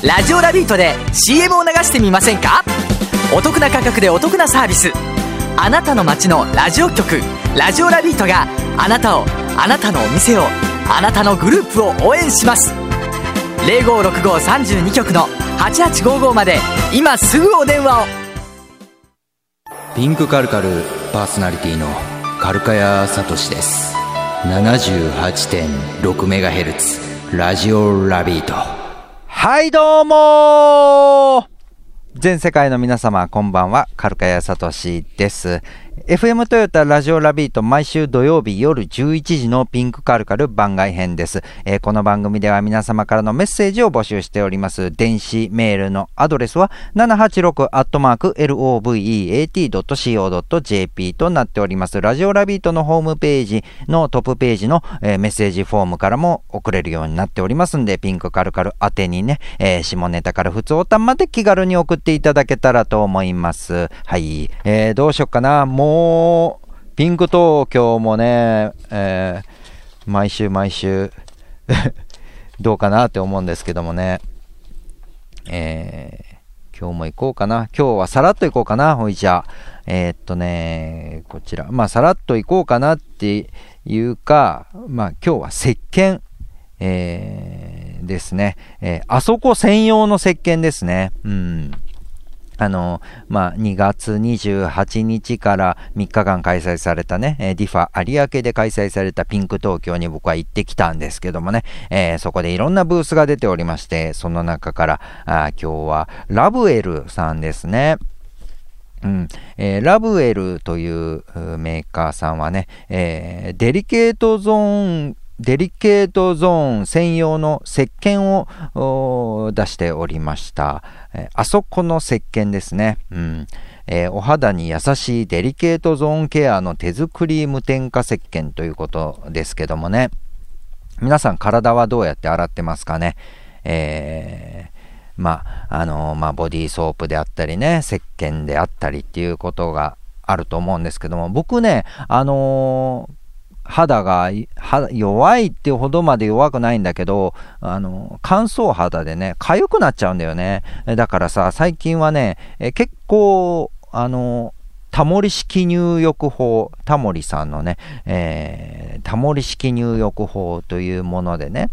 ラジオラビートで CM を流してみませんか？お得な価格でお得なサービス。あなたの街のラジオ局ラジオラビートがあなたを、あなたのお店を、あなたのグループを応援します。056532局の8855まで今すぐお電話を。 ピンクカルカルパーソナリティのカルカヤサトシです。 78.6MHz ラジオラビート。 はいどうも全世界の皆様こんばんは、カルカヤサトシです。FM トヨタラジオラビート、毎週土曜日夜11時のピンクカルカル番外編です。この番組では皆様からのメッセージを募集しております。電子メールのアドレスは 786@loveat.co.jp となっております。ラジオラビートのホームページのトップページの、メッセージフォームからも送れるようになっておりますんで、ピンクカルカル宛てにね、下ネタから普通おたんまで気軽に送っていただけたらと思います。はい、どうしよっかな。もうピンク東京もね、毎週どうかなって思うんですけどもね、今日も行こうかな。今日はさらっと行こうかな。ほいじゃこちらさらっと行こうかなっていうか、今日は石鹸、ですね、あそこ専用の石鹸ですね。2月28日から3日間開催されたね、ディファ有明で開催されたピンク東京に僕は行ってきたんですけどもね、そこでいろんなブースが出ておりまして、その中から今日はラブエルさんですね。ラブエルというメーカーさんはね、デリケートゾーン専用の石鹸を出しておりました。あそこの石鹸ですね。お肌に優しいデリケートゾーンケアの手作り無添加石鹸ということですけどもね。皆さん体はどうやって洗ってますかね。ボディーソープであったりね、石鹸であったりっていうことがあると思うんですけども、僕ね、肌が弱いってほどまで弱くないんだけど、乾燥肌でね、痒くなっちゃうんだよね。だからさ、最近はね、結構タモリ式入浴法、タモリさんのね、タモリ式入浴法というものでね、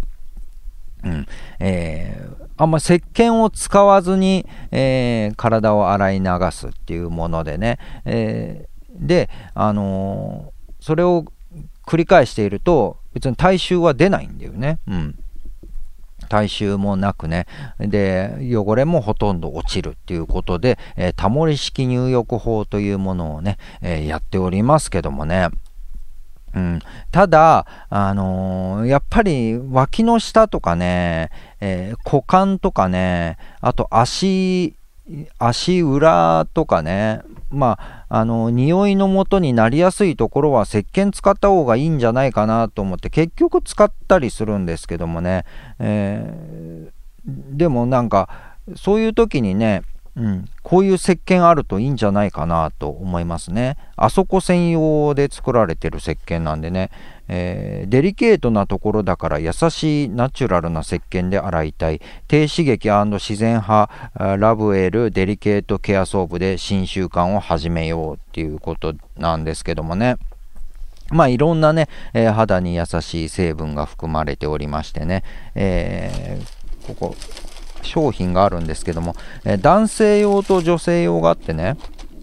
あんま石鹸を使わずに、体を洗い流すっていうものでね、でそれを繰り返していると別に体臭は出ないんだよね。体臭もなくね、で汚れもほとんど落ちるっていうことで、タモリ式入浴法というものをね、やっておりますけどもね、ただやっぱり脇の下とかね、股間とかね、あと足裏とかね、匂いの元になりやすいところは石鹸使った方がいいんじゃないかなと思って結局使ったりするんですけどもね、でもなんかそういう時にね、こういう石鹸あるといいんじゃないかなと思いますね。あそこ専用で作られてる石鹸なんでね、デリケートなところだから優しいナチュラルな石鹸で洗いたい、低刺激&自然派ラブエルデリケートケアソープで新習慣を始めようっていうことなんですけどもね、いろんなね、肌に優しい成分が含まれておりましてね、ここ商品があるんですけども、男性用と女性用があってね、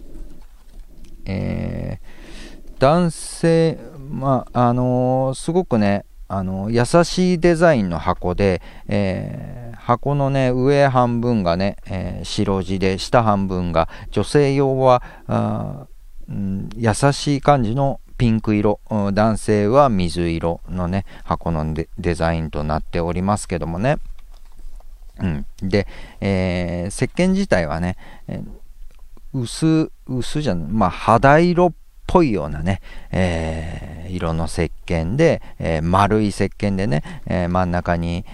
男性すごくね優しいデザインの箱で、箱のね上半分がね、白地で下半分が女性用は優しい感じのピンク色、男性は水色のね箱のデザインとなっておりますけどもね、で、石鹸自体はね、薄じゃない、肌色っぽいようなね、色の石鹸で、丸い石鹸でね、真ん中に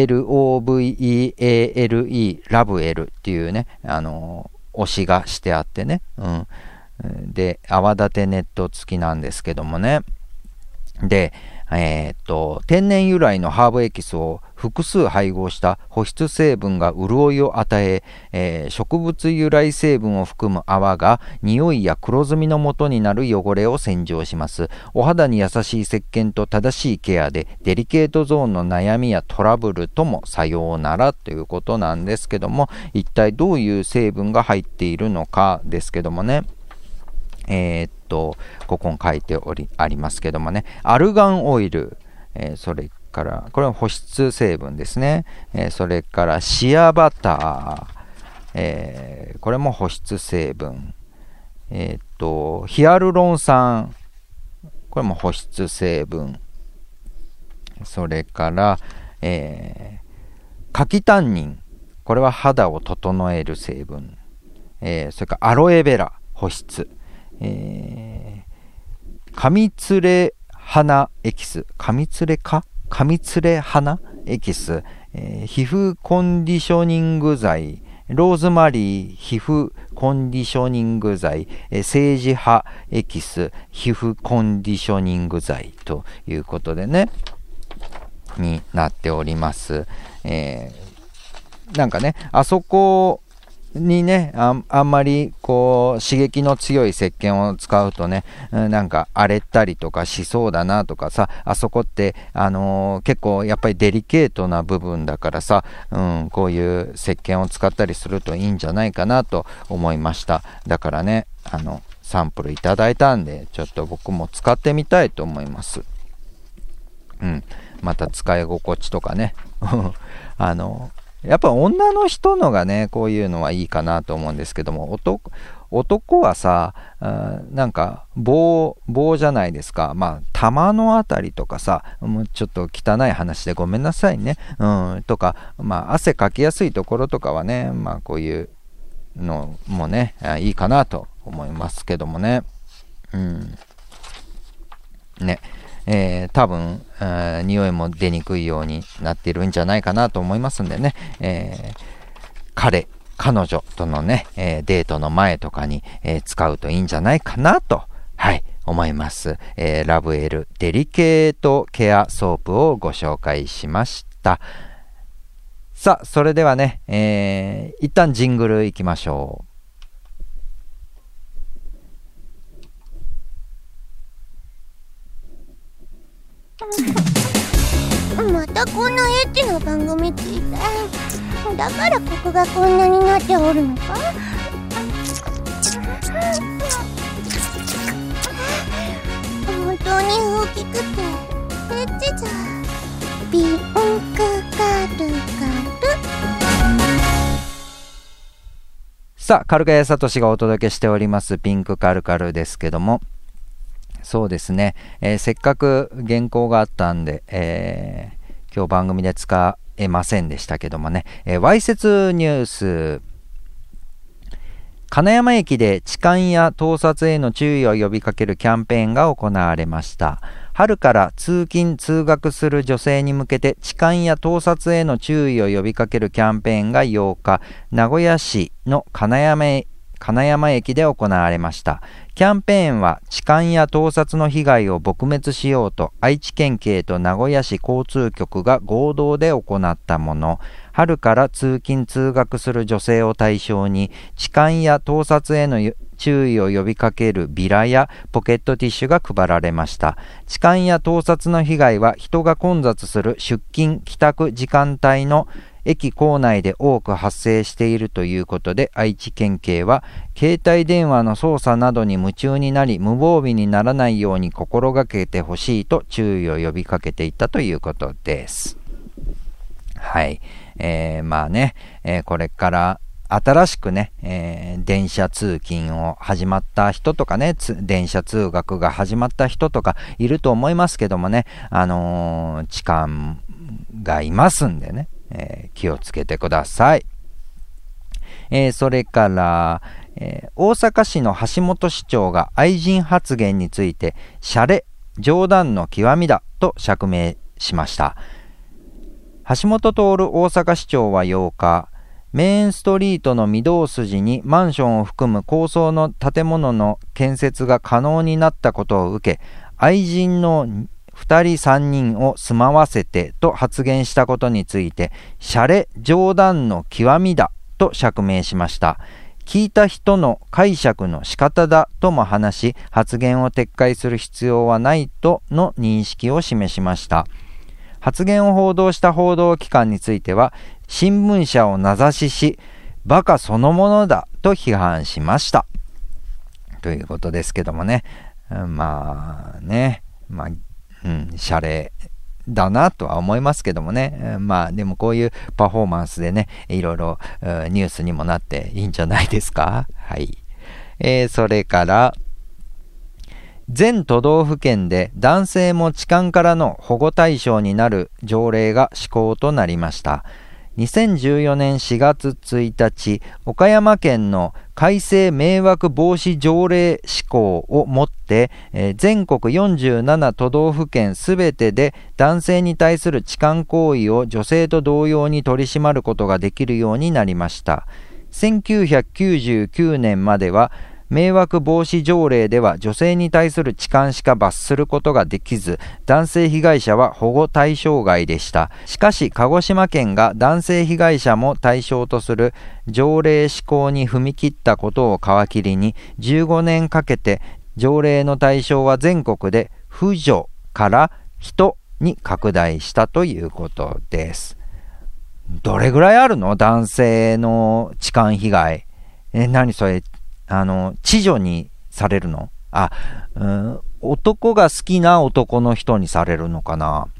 LOVEALE ラブエルっていうね推しがしてあってね、で泡立てネット付きなんですけどもね、 で、天然由来のハーブエキスを複数配合した保湿成分が潤いを与え、植物由来成分を含む泡が匂いや黒ずみの元になる汚れを洗浄します。お肌に優しい石鹸と正しいケアでデリケートゾーンの悩みやトラブルともさようならということなんですけども、一体どういう成分が入っているのかですけどもね、ここに書いてありますけどもね、アルガンオイル、それからこれは保湿成分ですね、それからシアバター、これも保湿成分、ヒアルロン酸、これも保湿成分、それから、柿タンニン、これは肌を整える成分、それからアロエベラ保湿、カミツレ花エキス、カミツレ花エキス、皮膚コンディショニング剤、ローズマリー皮膚コンディショニング剤、セージ葉エキス皮膚コンディショニング剤ということでね、になっております。なんかね、あそこにね、あんまりこう刺激の強い石鹸を使うとね、なんか荒れたりとかしそうだなとかさ、あそこって、結構やっぱりデリケートな部分だからさ、こういう石鹸を使ったりするといいんじゃないかなと思いました。だからね、サンプルいただいたんで、ちょっと僕も使ってみたいと思います。また使い心地とかねやっぱ女の人のがね、こういうのはいいかなと思うんですけども、男はさ、なんか棒じゃないですか。まあ玉のあたりとかさ、もうちょっと汚い話でごめんなさいね、とか、まあ汗かきやすいところとかはね、まあこういうのもね、いいかなと思いますけどもね。多分、匂いも出にくいようになっているんじゃないかなと思いますんでね、彼女とのね、デートの前とかに、使うといいんじゃないかなと、思います。ラブエルデリケートケアソープをご紹介しました。さあ、それではね、一旦ジングルいきましょう。 またこんなエッチな番組聞いて、だからここがこんなになっておるのか。本当に大きくてエッチじゃ。ピンクカルカル。 さあ、カルカヤサトシがお届けしておりますピンクカルカルですけども、そうですね、せっかく原稿があったんで、今日番組で使えませんでしたけどもね、わいせつニュース。金山駅で痴漢や盗撮への注意を呼びかけるキャンペーンが行われました。春から通勤通学する女性に向けて痴漢や盗撮への注意を呼びかけるキャンペーンが8日、名古屋市の金山駅で行われました。キャンペーンは痴漢や盗撮の被害を撲滅しようと愛知県警と名古屋市交通局が合同で行ったもの。春から通勤通学する女性を対象に痴漢や盗撮への注意を呼びかけるビラやポケットティッシュが配られました。痴漢や盗撮の被害は人が混雑する出勤帰宅時間帯の駅構内で多く発生しているということで、愛知県警は携帯電話の操作などに夢中になり無防備にならないように心がけてほしいと注意を呼びかけていたということです。はい、まあね、これから新しくね、電車通勤を始まった人とかね、電車通学が始まった人とかいると思いますけどもね、痴漢がいますんでね、気をつけてください。それから、大阪市の橋本市長が愛人発言についてシャレ冗談の極みだと釈明しました。橋本徹大阪市長は8日、メインストリートの御堂筋にマンションを含む高層の建物の建設が可能になったことを受け、愛人の 2人3人を住まわせてと発言したことについて、シャレ冗談の極みだと釈明しました。聞いた人の解釈の仕方だとも話し、発言を撤回する必要はないとの認識を示しました。発言を報道した報道機関については、新聞社を名指しし、バカそのものだと批判しました。ということですけどもね。まあね、シャレだなとは思いますけどもね。でもこういうパフォーマンスでね、いろいろニュースにもなっていいんじゃないですか。はい。それから全都道府県で男性も痴漢からの保護対象になる条例が施行となりました。2014年4月1日、岡山県の改正迷惑防止条例施行をもって、全国47都道府県すべてで男性に対する痴漢行為を女性と同様に取り締まることができるようになりました。1999年までは迷惑防止条例では女性に対する痴漢しか罰することができず、男性被害者は保護対象外でした。しかし鹿児島県が男性被害者も対象とする条例施行に踏み切ったことを皮切りに、15年かけて条例の対象は全国で婦女から人に拡大したということです。どれぐらいあるの？男性の痴漢被害。何それ？知女にされるの？男が好きな男の人にされるのかな。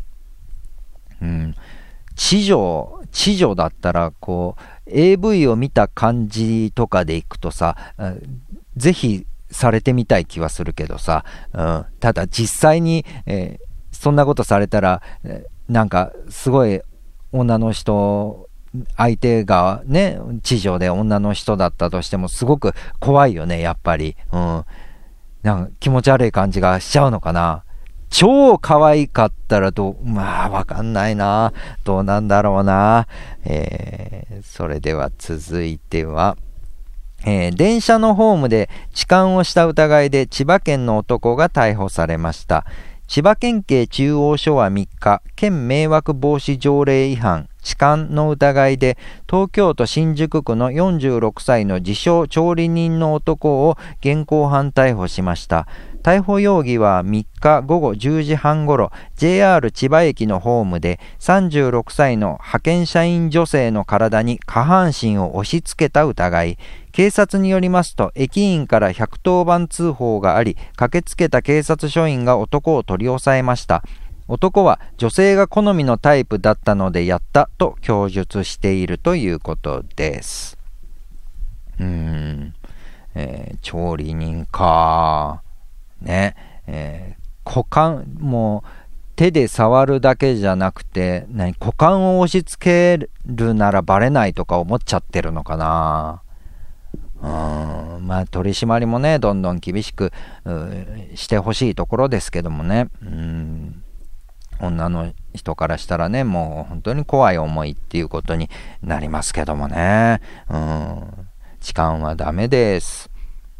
知女だったらこう AV を見た感じとかでいくとさ、ぜひされてみたい気はするけどさ、ただ実際に、そんなことされたら、なんかすごい女の人、相手がね、知女で女の人だったとしてもすごく怖いよね、やっぱり。なんか気持ち悪い感じがしちゃうのかな。超可愛かったらわかんないな。どうなんだろうな。それでは続いては、電車のホームで痴漢をした疑いで千葉県の男が逮捕されました。千葉県警中央署は3日、県迷惑防止条例違反、痴漢の疑いで東京都新宿区の46歳の自称調理人の男を現行犯逮捕しました。逮捕容疑は3日午後10時半ごろ、JR 千葉駅のホームで36歳の派遣社員女性の体に下半身を押し付けた疑い。警察によりますと、駅員から110番通報があり、駆けつけた警察署員が男を取り押さえました。男は女性が好みのタイプだったのでやったと供述しているということです。調理人かね、股間もう手で触るだけじゃなくて、股間を押し付けるならバレないとか思っちゃってるのかな。取り締まりもね、どんどん厳しくしてほしいところですけどもね。女の人からしたらね、もう本当に怖い思いっていうことになりますけどもね。痴漢はダメです。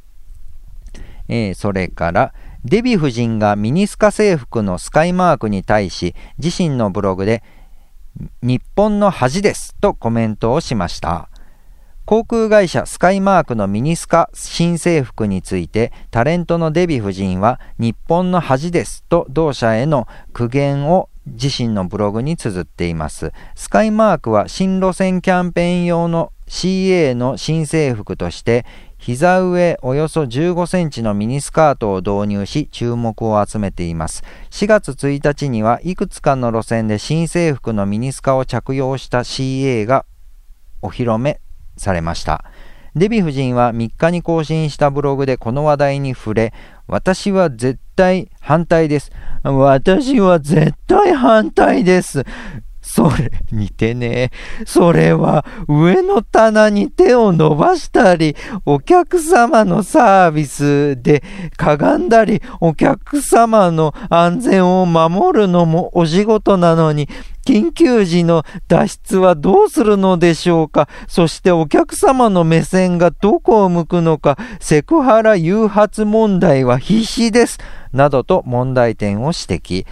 それからデヴィ夫人がミニスカ制服のスカイマークに対し、自身のブログで日本の恥ですとコメントをしました。航空会社スカイマークのミニスカ新制服について、タレントのデヴィ夫人は日本の恥ですと同社への苦言を自身のブログに綴っています。スカイマークは新路線キャンペーン用の CA の新制服として、膝上およそ15センチのミニスカートを導入し注目を集めています。4月1日にはいくつかの路線で新制服のミニスカを着用した CA がお披露目されました。デヴィ夫人は3日に更新したブログでこの話題に触れ、私は絶対反対です。私は絶対反対です。それ似てねえ。それは上の棚に手を伸ばしたり、お客様のサービスでかがんだり、お客様の安全を守るのもお仕事なのに、緊急時の脱出はどうするのでしょうか。そしてお客様の目線がどこを向くのか、セクハラ誘発問題は必至です。などと問題点を指摘。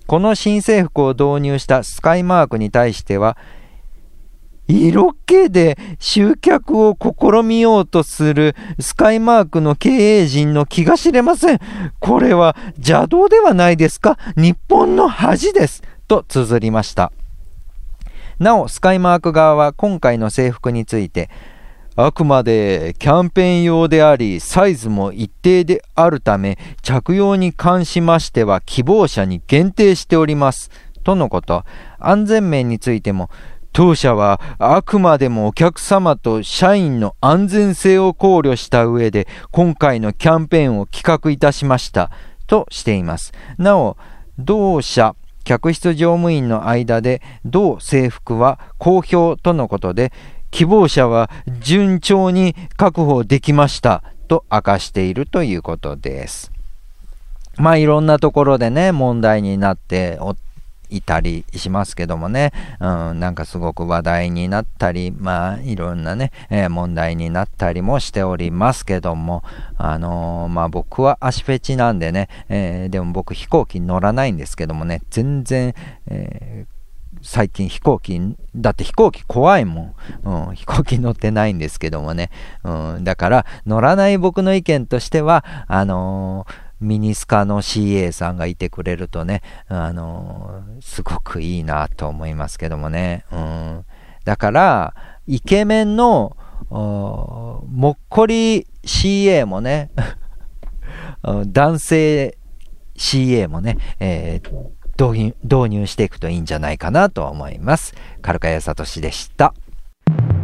この新制服を導入したスカイマークに対しては、色気で集客を試みようとするスカイマークの経営陣の気が知れません。これは邪道ではないですか。日本の恥です。と綴りました。なお、スカイマーク側は今回の制服について、あくまでキャンペーン用であり、サイズも一定であるため、着用に関しましては希望者に限定しております。とのこと。安全面についても、当社はあくまでもお客様と社員の安全性を考慮した上で今回のキャンペーンを企画いたしましたとしています。なお、同社客室乗務員の間で同制服は好評とのことで、希望者は順調に確保できましたと明かしているということです。まあいろんなところでね問題になっていたりしますけどもね、なんかすごく話題になったり、まあいろんなね、問題になったりもしておりますけども、まあ僕は足フェチなんでね、でも僕飛行機乗らないんですけどもね、全然、最近だって飛行機怖いもん、飛行機乗ってないんですけどもね、だから乗らない僕の意見としてはミニスカの CA さんがいてくれるとね、すごくいいなと思いますけどもね、だからイケメンのもっこり CA もね男性 CA もね、導入していくといいんじゃないかなと思います。カルカヤサトシでした。